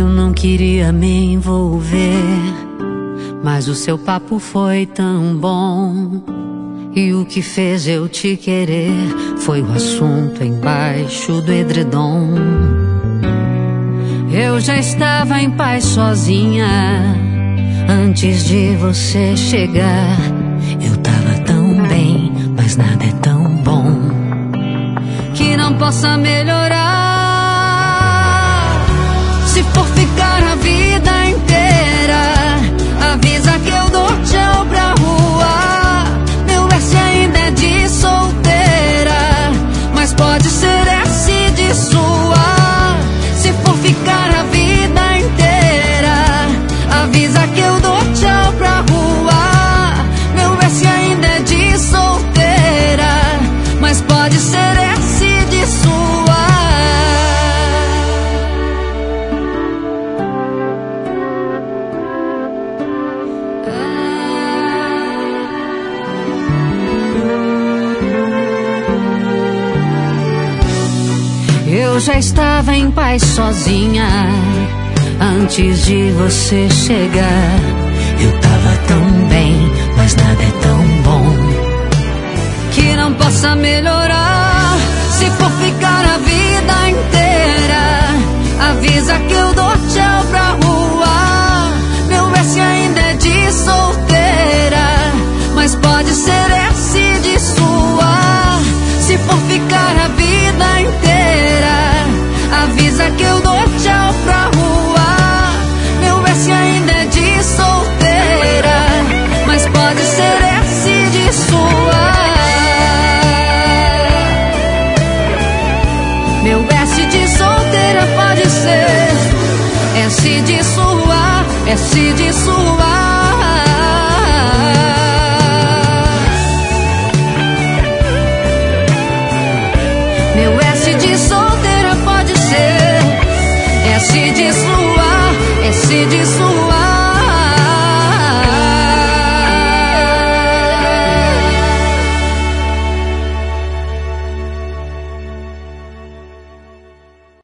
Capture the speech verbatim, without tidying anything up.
Eu não queria me envolver, mas o seu papo foi tão bom. E o que fez eu te querer foi o assunto embaixo do edredom. Eu já estava em paz sozinha antes de você chegar. Eu tava tão bem, mas nada é tão bom que não possa melhorar. Se for ficar a vida inteira, avisa que eu dou tchau pra rua. Meu S ainda é de solteira, mas pode ser S de sua. Se for ficar a vida inteira, avisa que eu dou tchau pra rua. Meu S ainda é de solteira, mas pode ser S de sua. Eu já estava em paz sozinha antes de você chegar. Eu tava tão bem, mas nada é tão bom que não possa melhorar. Se for ficar a vida inteira, avisa que eu dou tchau pra rua. Meu S ainda é de solteira, mas pode ser S de sua. Se for ficar a vida inteira, avisa que eu dou tchau pra rua. Meu S ainda é de solteira, mas pode ser S de sua. Meu S de solteira pode ser S de sua, S de sua. Meu S de solteira pode ser S de sua, S de sua.